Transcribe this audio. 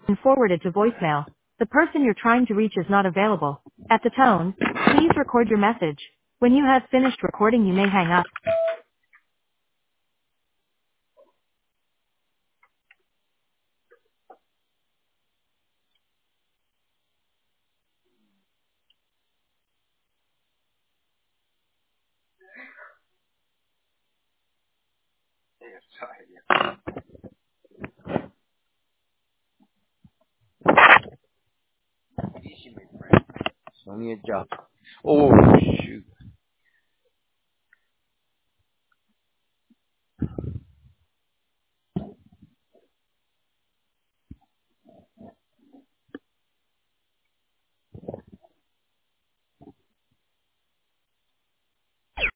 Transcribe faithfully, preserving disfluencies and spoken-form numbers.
and forwarded to voicemail. The person you're trying to reach is not available. At the tone, please record your message. When you have finished recording, you may hang up. It's only a job. Oh, shoot.